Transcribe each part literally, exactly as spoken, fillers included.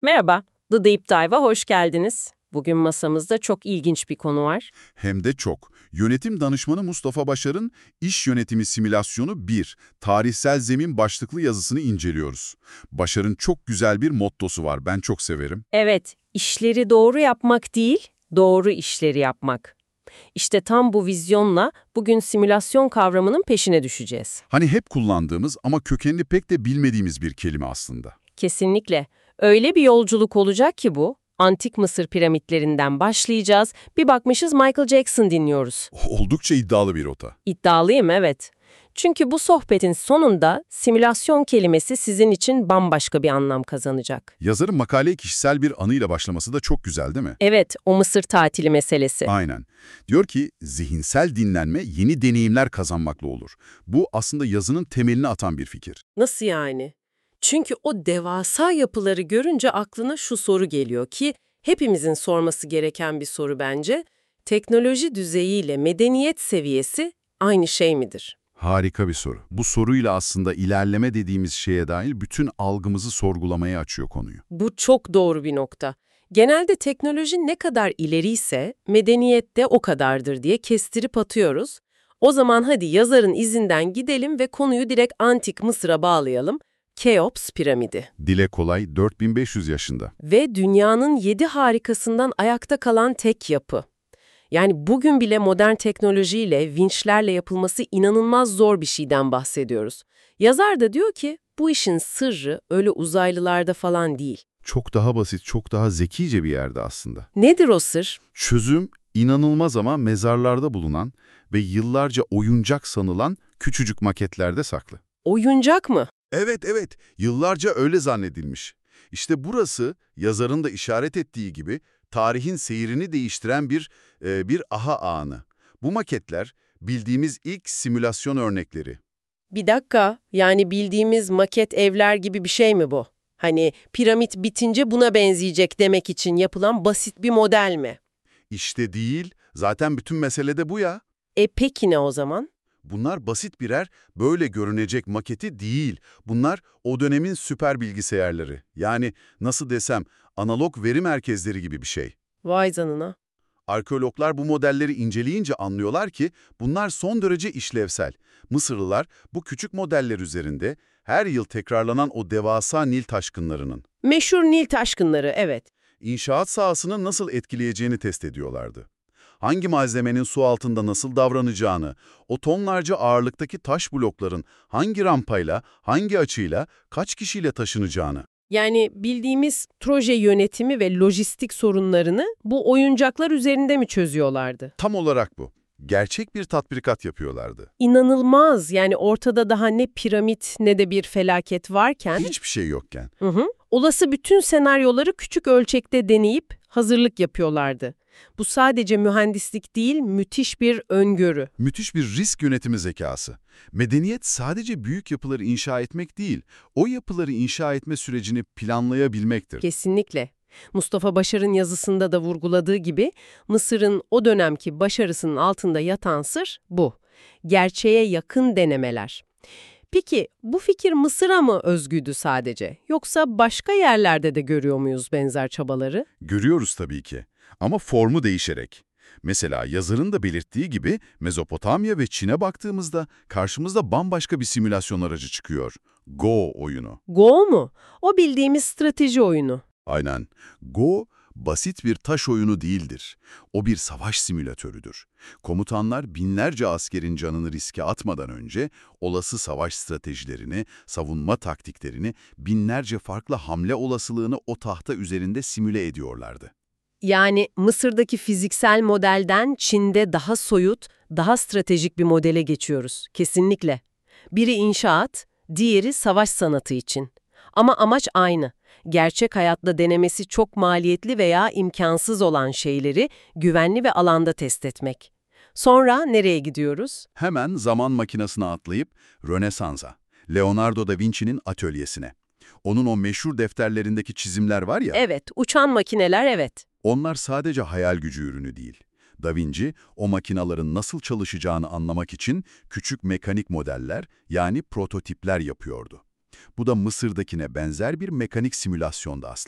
Merhaba, The Deep Dive'a hoş geldiniz. Bugün masamızda çok ilginç bir konu var. Hem de çok. Yönetim danışmanı Mustafa Başar'ın İş Yönetimi Simülasyonu bir, Tarihsel Zemin başlıklı yazısını inceliyoruz. Başar'ın çok güzel bir mottosu var, ben çok severim. Evet, işleri doğru yapmak değil, doğru işleri yapmak. İşte tam bu vizyonla bugün simülasyon kavramının peşine düşeceğiz. Hani hep kullandığımız ama kökenini pek de bilmediğimiz bir kelime aslında. Kesinlikle. Öyle bir yolculuk olacak ki bu. Antik Mısır piramitlerinden başlayacağız. Bir bakmışız Michael Jackson dinliyoruz. Oldukça iddialı bir rota. İddialıyım, evet. Çünkü bu sohbetin sonunda simülasyon kelimesi sizin için bambaşka bir anlam kazanacak. Yazarın makaleye kişisel bir anıyla başlaması da çok güzel değil mi? Evet, o Mısır tatili meselesi. Aynen. Diyor ki zihinsel dinlenme yeni deneyimler kazanmakla olur. Bu aslında yazının temelini atan bir fikir. Nasıl yani? Çünkü o devasa yapıları görünce aklına şu soru geliyor ki hepimizin sorması gereken bir soru bence. Teknoloji düzeyiyle medeniyet seviyesi aynı şey midir? Harika bir soru. Bu soruyla aslında ilerleme dediğimiz şeye dair bütün algımızı sorgulamaya açıyor konuyu. Bu çok doğru bir nokta. Genelde teknoloji ne kadar ileriyse medeniyet de o kadardır diye kestirip atıyoruz. O zaman hadi yazarın izinden gidelim ve konuyu direkt Antik Mısır'a bağlayalım. Keops piramidi. Dile kolay dört bin beş yüz yaşında. Ve dünyanın yedi harikasından ayakta kalan tek yapı. Yani bugün bile modern teknolojiyle, vinçlerle yapılması inanılmaz zor bir şeyden bahsediyoruz. Yazar da diyor ki bu işin sırrı öyle uzaylılarda falan değil. Çok daha basit, çok daha zekice bir yerde aslında. Nedir o sır? Çözüm inanılmaz ama mezarlarda bulunan ve yıllarca oyuncak sanılan küçücük maketlerde saklı. Oyuncak mı? Evet, evet. Yıllarca öyle zannedilmiş. İşte burası yazarın da işaret ettiği gibi tarihin seyrini değiştiren bir e, bir aha anı. Bu maketler bildiğimiz ilk simülasyon örnekleri. Bir dakika, yani bildiğimiz maket evler gibi bir şey mi bu? Hani piramit bitince buna benzeyecek demek için yapılan basit bir model mi? İşte değil, zaten bütün mesele de bu ya. E peki ne o zaman? Bunlar basit birer böyle görünecek maketi değil. Bunlar o dönemin süper bilgisayarları. Yani nasıl desem analog veri merkezleri gibi bir şey. Vay canına. Arkeologlar bu modelleri inceleyince anlıyorlar ki bunlar son derece işlevsel. Mısırlılar bu küçük modeller üzerinde her yıl tekrarlanan o devasa Nil taşkınlarının Meşhur Nil taşkınları, evet. inşaat sahasını nasıl etkileyeceğini test ediyorlardı. Hangi malzemenin su altında nasıl davranacağını, o tonlarca ağırlıktaki taş blokların hangi rampayla, hangi açıyla, kaç kişiyle taşınacağını. Yani bildiğimiz proje yönetimi ve lojistik sorunlarını bu oyuncaklar üzerinde mi çözüyorlardı? Tam olarak bu. Gerçek bir tatbikat yapıyorlardı. İnanılmaz. Yani ortada daha ne piramit ne de bir felaket varken, Hiçbir şey yokken. hı hı, olası bütün senaryoları küçük ölçekte deneyip hazırlık yapıyorlardı. Bu sadece mühendislik değil, müthiş bir öngörü. Müthiş bir risk yönetimi zekası. Medeniyet sadece büyük yapıları inşa etmek değil, o yapıları inşa etme sürecini planlayabilmektir. Kesinlikle. Mustafa Başar'ın yazısında da vurguladığı gibi Mısır'ın o dönemki başarısının altında yatan sır bu. Gerçeğe yakın denemeler. Peki bu fikir Mısır'a mı özgüydü sadece? Yoksa başka yerlerde de görüyor muyuz benzer çabaları? Görüyoruz tabii ki. Ama formu değişerek. Mesela yazarın da belirttiği gibi Mezopotamya ve Çin'e baktığımızda karşımızda bambaşka bir simülasyon aracı çıkıyor. Go oyunu. Go mu? O bildiğimiz strateji oyunu. Aynen. Go, basit bir taş oyunu değildir. O bir savaş simülatörüdür. Komutanlar binlerce askerin canını riske atmadan önce olası savaş stratejilerini, savunma taktiklerini, binlerce farklı hamle olasılığını o tahta üzerinde simüle ediyorlardı. Yani Mısır'daki fiziksel modelden Çin'de daha soyut, daha stratejik bir modele geçiyoruz. Kesinlikle. Biri inşaat, diğeri savaş sanatı için. Ama amaç aynı. Gerçek hayatta denemesi çok maliyetli veya imkansız olan şeyleri güvenli ve alanda test etmek. Sonra nereye gidiyoruz? Hemen zaman makinesine atlayıp Rönesans'a, Leonardo da Vinci'nin atölyesine. Onun o meşhur defterlerindeki çizimler var ya, Evet, uçan makineler, evet. onlar sadece hayal gücü ürünü değil. Da Vinci, o makinaların nasıl çalışacağını anlamak için küçük mekanik modeller, yani prototipler yapıyordu. Bu da Mısır'dakine benzer bir mekanik simülasyondu aslında.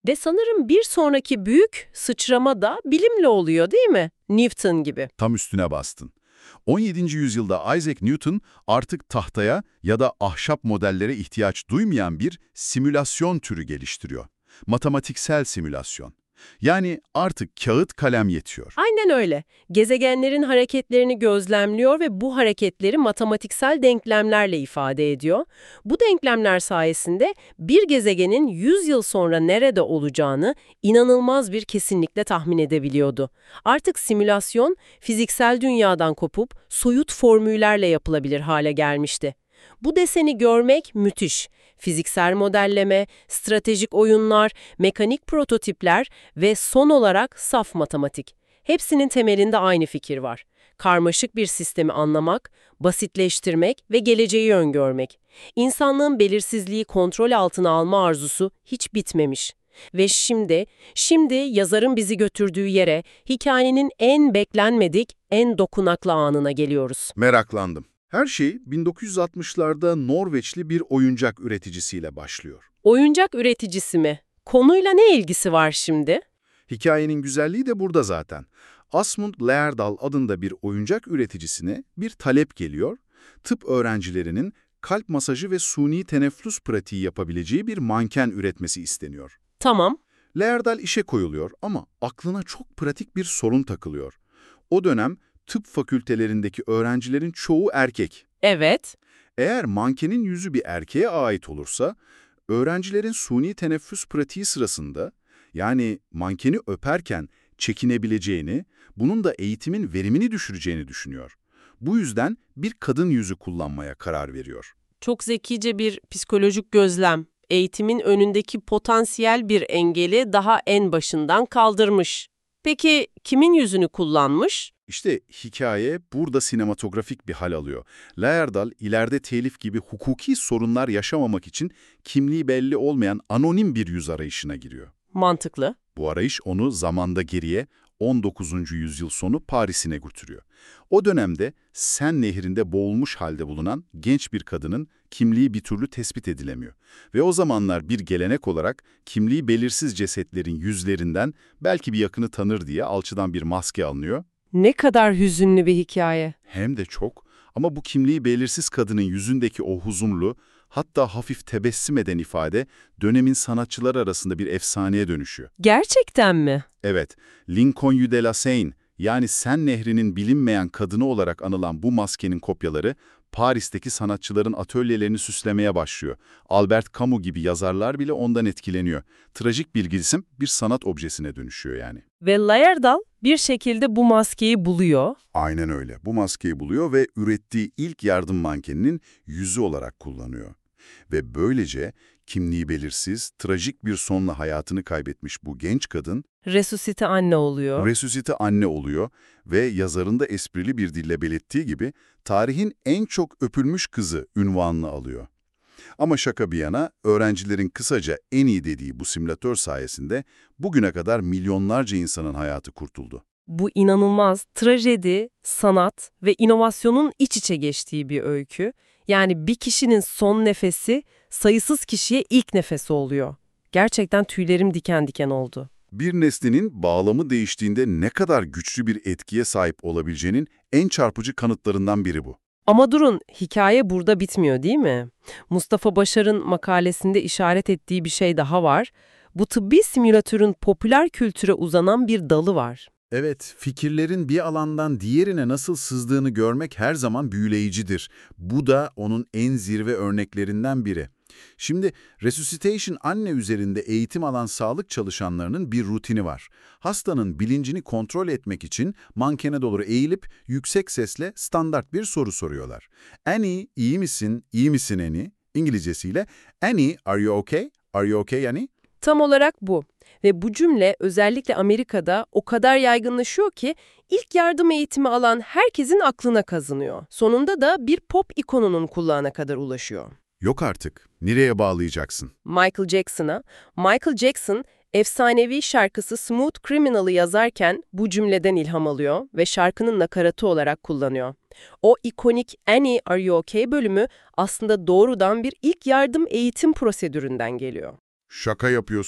Ve sanırım bir sonraki büyük sıçrama da bilimle oluyor değil mi? Newton gibi. Tam üstüne bastın. on yedinci yüzyılda Isaac Newton artık tahtaya ya da ahşap modellere ihtiyaç duymayan bir simülasyon türü geliştiriyor. Matematiksel simülasyon. Yani artık kağıt kalem yetiyor. Aynen öyle. Gezegenlerin hareketlerini gözlemliyor ve bu hareketleri matematiksel denklemlerle ifade ediyor. Bu denklemler sayesinde bir gezegenin yüz yıl sonra nerede olacağını inanılmaz bir kesinlikle tahmin edebiliyordu. Artık simülasyon fiziksel dünyadan kopup soyut formüllerle yapılabilir hale gelmişti. Bu deseni görmek müthiş. Fiziksel modelleme, stratejik oyunlar, mekanik prototipler ve son olarak saf matematik. Hepsinin temelinde aynı fikir var. Karmaşık bir sistemi anlamak, basitleştirmek ve geleceği öngörmek. İnsanlığın belirsizliği kontrol altına alma arzusu hiç bitmemiş. Ve şimdi, şimdi yazarın bizi götürdüğü yere, hikayenin en beklenmedik, en dokunaklı anına geliyoruz. Meraklandım. Her şey bin dokuz yüz altmışlarda Norveçli bir oyuncak üreticisiyle başlıyor. Oyuncak üreticisi mi? Konuyla ne ilgisi var şimdi? Hikayenin güzelliği de burada zaten. Asmund Lerdahl adında bir oyuncak üreticisine bir talep geliyor. Tıp öğrencilerinin kalp masajı ve suni teneffüs pratiği yapabileceği bir manken üretmesi isteniyor. Tamam. Lerdahl işe koyuluyor ama aklına çok pratik bir sorun takılıyor. O dönem tıp fakültelerindeki öğrencilerin çoğu erkek. Evet. Eğer mankenin yüzü bir erkeğe ait olursa, öğrencilerin suni teneffüs pratiği sırasında, yani mankeni öperken çekinebileceğini, bunun da eğitimin verimini düşüreceğini düşünüyor. Bu yüzden bir kadın yüzü kullanmaya karar veriyor. Çok zekice bir psikolojik gözlem. Eğitimin önündeki potansiyel bir engeli daha en başından kaldırmış. Peki kimin yüzünü kullanmış? İşte hikaye burada sinematografik bir hal alıyor. Lerdahl ileride telif gibi hukuki sorunlar yaşamamak için kimliği belli olmayan anonim bir yüz arayışına giriyor. Mantıklı. Bu arayış onu zamanda geriye on dokuzuncu yüzyıl sonu Paris'ine götürüyor. O dönemde Sen Nehri'nde boğulmuş halde bulunan genç bir kadının kimliği bir türlü tespit edilemiyor. Ve o zamanlar bir gelenek olarak kimliği belirsiz cesetlerin yüzlerinden belki bir yakını tanır diye alçıdan bir maske alınıyor. Ne kadar hüzünlü bir hikaye. Hem de çok, ama bu kimliği belirsiz kadının yüzündeki o huzunlu, hatta hafif tebessüm eden ifade dönemin sanatçıları arasında bir efsaneye dönüşüyor. Gerçekten mi? Evet, Lincoln de la Seine, yani Sen Nehri'nin bilinmeyen kadını olarak anılan bu maskenin kopyaları Paris'teki sanatçıların atölyelerini süslemeye başlıyor. Albert Camus gibi yazarlar bile ondan etkileniyor. Trajik bir isim bir sanat objesine dönüşüyor yani. Ve Lerdahl bir şekilde bu maskeyi buluyor. Aynen öyle. Bu maskeyi buluyor ve ürettiği ilk yardım mankeninin yüzü olarak kullanıyor. Ve böylece kimliği belirsiz, trajik bir sonla hayatını kaybetmiş bu genç kadın, Resusite anne oluyor. resusite anne oluyor ve yazarın da esprili bir dille belirttiği gibi tarihin en çok öpülmüş kızı unvanını alıyor. Ama şaka bir yana, öğrencilerin kısaca en iyi dediği bu simülatör sayesinde bugüne kadar milyonlarca insanın hayatı kurtuldu. Bu inanılmaz trajedi, sanat ve inovasyonun iç içe geçtiği bir öykü. Yani bir kişinin son nefesi sayısız kişiye ilk nefesi oluyor. Gerçekten tüylerim diken diken oldu. Bir nesnenin bağlamı değiştiğinde ne kadar güçlü bir etkiye sahip olabileceğinin en çarpıcı kanıtlarından biri bu. Ama durun, hikaye burada bitmiyor değil mi? Mustafa Başar'ın makalesinde işaret ettiği bir şey daha var. Bu tıbbi simülatörün popüler kültüre uzanan bir dalı var. Evet, fikirlerin bir alandan diğerine nasıl sızdığını görmek her zaman büyüleyicidir. Bu da onun en zirve örneklerinden biri. Şimdi Resuscitation anne üzerinde eğitim alan sağlık çalışanlarının bir rutini var. Hastanın bilincini kontrol etmek için mankene doğru eğilip yüksek sesle standart bir soru soruyorlar. Annie, iyi misin? İyi misin Annie? İngilizcesiyle Annie, are you okay? Are you okay Annie? Tam olarak bu. Ve bu cümle özellikle Amerika'da o kadar yaygınlaşıyor ki ilk yardım eğitimi alan herkesin aklına kazınıyor. Sonunda da bir pop ikonunun kulağına kadar ulaşıyor. Yok artık. Nereye bağlayacaksın? Michael Jackson'a. Michael Jackson, efsanevi şarkısı Smooth Criminal'ı yazarken bu cümleden ilham alıyor ve şarkının nakaratı olarak kullanıyor. O ikonik Annie, Are You Okay bölümü aslında doğrudan bir ilk yardım eğitim prosedüründen geliyor. Şaka yapıyorsun.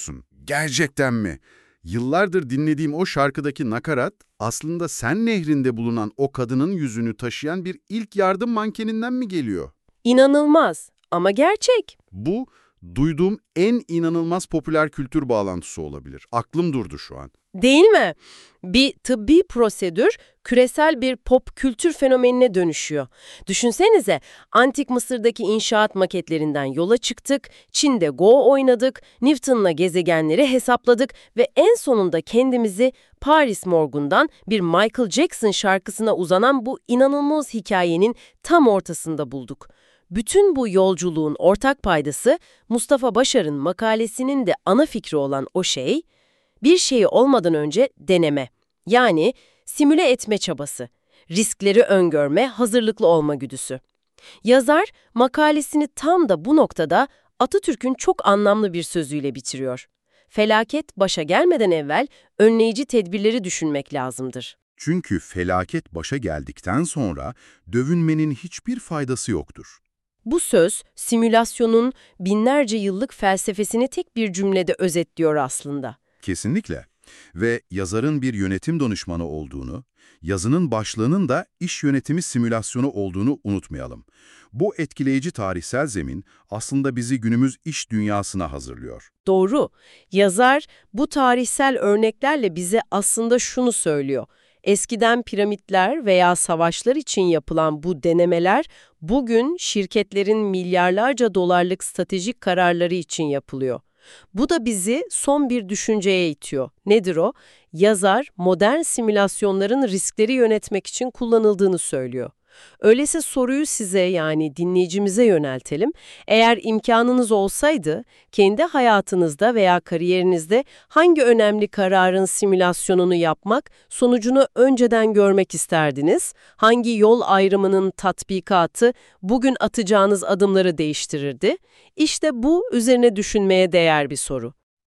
Gerçekten mi? Yıllardır dinlediğim o şarkıdaki nakarat aslında Sen Nehri'nde bulunan o kadının yüzünü taşıyan bir ilk yardım mankeninden mi geliyor? İnanılmaz ama gerçek. Bu, duyduğum en inanılmaz popüler kültür bağlantısı olabilir. Aklım durdu şu an. Değil mi? Bir tıbbi prosedür küresel bir pop kültür fenomenine dönüşüyor. Düşünsenize, antik Mısır'daki inşaat maketlerinden yola çıktık, Çin'de Go oynadık, Newton'la gezegenleri hesapladık ve en sonunda kendimizi Paris morgundan bir Michael Jackson şarkısına uzanan bu inanılmaz hikayenin tam ortasında bulduk. Bütün bu yolculuğun ortak paydası Mustafa Başar'ın makalesinin de ana fikri olan o şey, bir şeyi olmadan önce deneme, yani simüle etme çabası, riskleri öngörme, hazırlıklı olma güdüsü. Yazar makalesini tam da bu noktada Atatürk'ün çok anlamlı bir sözüyle bitiriyor. Felaket başa gelmeden evvel önleyici tedbirleri düşünmek lazımdır. Çünkü felaket başa geldikten sonra dövünmenin hiçbir faydası yoktur. Bu söz, simülasyonun binlerce yıllık felsefesini tek bir cümlede özetliyor aslında. Kesinlikle. Ve yazarın bir yönetim danışmanı olduğunu, yazının başlığının da iş yönetimi simülasyonu olduğunu unutmayalım. Bu etkileyici tarihsel zemin aslında bizi günümüz iş dünyasına hazırlıyor. Doğru. Yazar bu tarihsel örneklerle bize aslında şunu söylüyor. Eskiden piramitler veya savaşlar için yapılan bu denemeler bugün şirketlerin milyarlarca dolarlık stratejik kararları için yapılıyor. Bu da bizi son bir düşünceye itiyor. Nedir o? Yazar, modern simülasyonların riskleri yönetmek için kullanıldığını söylüyor. Öyleyse soruyu size, yani dinleyicimize yöneltelim. Eğer imkanınız olsaydı, kendi hayatınızda veya kariyerinizde hangi önemli kararın simülasyonunu yapmak, sonucunu önceden görmek isterdiniz? Hangi yol ayrımının tatbikatı bugün atacağınız adımları değiştirirdi? İşte bu üzerine düşünmeye değer bir soru.